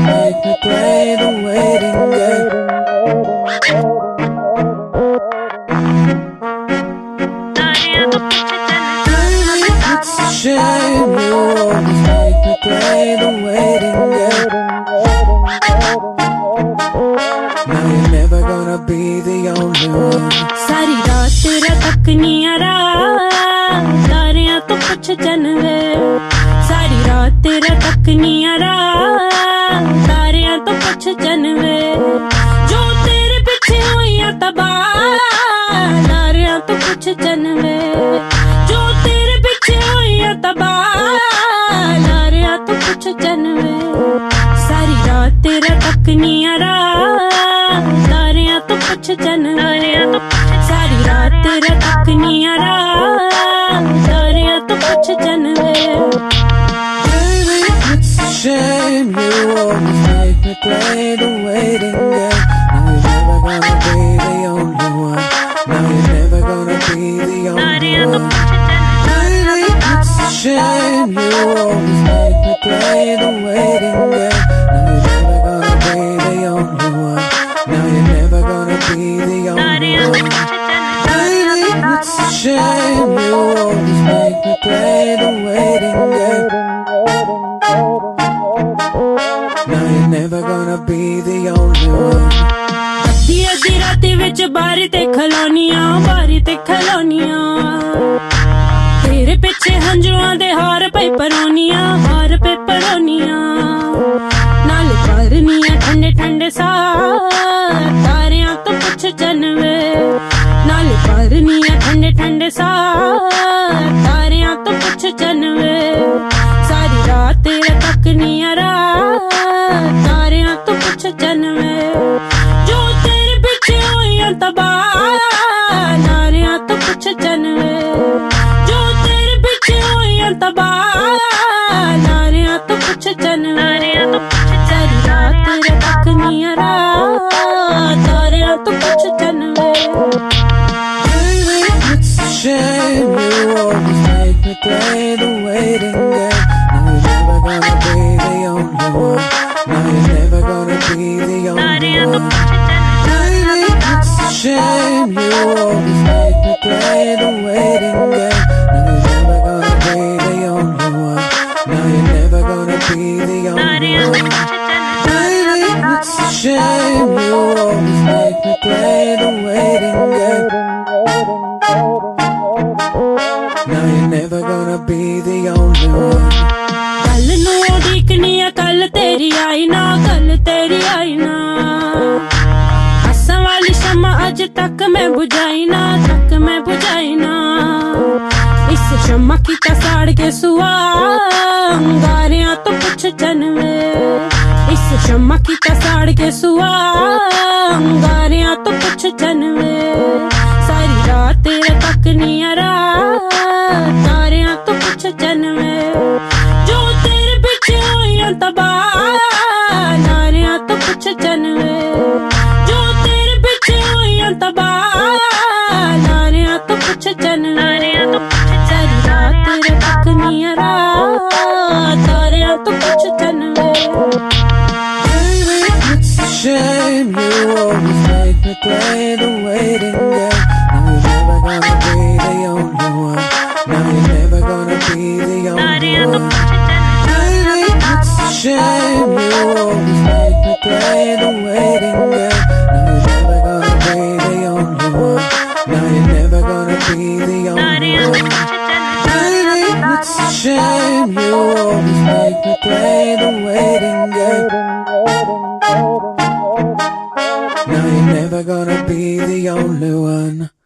make me play the waiting game. It's a shame you always make me play the waiting game. Now you're never gonna be the only one. सारी रात तेरा तक नहीं आ रहा, तारियां तो कुछ जनवे. सारी रात तेरा तक नहीं आ रहा, तारियां तो कुछ जनवे. जो तेरे पीछे हुई तबाह, तारियां तो कुछ जनवे. जो तेरे पीछे हुई तबाह, तारियां तो कुछ जनवे. सारी रात तेरा तक नहीं आ रहा, तारियां तो कुछ जनवे. सारी रात तेरा तक नहीं आ रहा, तारियां तो कुछ जनवे. Baby, it's a shame you always make me play the waiting game. Now you're never gonna be the only one. Now you're never gonna be the only one. Baby, it's a shame you always make me play the waiting game. Now you're never gonna be the only one. Now you're never gonna be the only one. Baby, it's a shame you always make me play the waiting game. Now you're never gonna be the only one. अद्धी अद्धी राती विच बारी ते खलोनियां, बारी ते खलोनियां. तेरे पिछे हंजुआं दे हार पे परोनियां, हार पे परोनियां. नाल करनियां ठंडे ठंडे साह, तारियां तो कुछ जनवे. नाल करनियां ठंडे ठंडे साह, तारियां तो कुछ जनवे. सारी रात तेरा तक नहीं आ रहा, तारियां तो कुछ जनवे. जो तेरे पीछे हुई तबाह, तारियां तो कुछ जनवे. जो तेरे पीछे हुई तबाह, तारियां तो कुछ जनवे. सारी रात तेरा तक नहीं आ रहा, तारियां तो कुछ जनवे. Baby, it's a shame you always make me play the waiting game. Now you're never gonna be the only one. Now you're never gonna be the only one. Baby, it's a shame you always make me play the waiting game. Now you're never gonna be the only one. Now you're never gonna be the only one. Baby, it's a shame you always make me play the waiting game. Now you're never gonna be the only one. कल नू उड़ीकनी है, कल तेरी आई ना, कल तेरी आई ना. हंसण वाली शम्मा अज तक मैं बुझाई ना, तक मैं बुझाई ना. इस शम्मा की साड़ के सुआ, अंगारियां तो कुछ जनवे. इस शम्मा की साड़ के सुआ, अंगारियां तो कुछ जनवे. सारी रात तेरा तक नहीं आ रहा, तारियां तो कुछ जनवे. जो तेरे पीछे हुई तबाह, तारियां तो कुछ जनवे. जो तेरे पीछे हुई तबाह, तारियां तो कुछ जनवे. सारी रात तेरा तक नहीं आ रहा, तारियां तो कुछ जनवे. Baby, it's a shame you always make me play the waiting game. Now you're never gonna be the only one. Now you're never gonna be the only one. Baby, it's a shame you always make me play the waiting game. Now you're never gonna be the only one. Now you're never gonna be the only one. Baby, it's a shame you always make me play the waiting game. Now you're never gonna be the only one.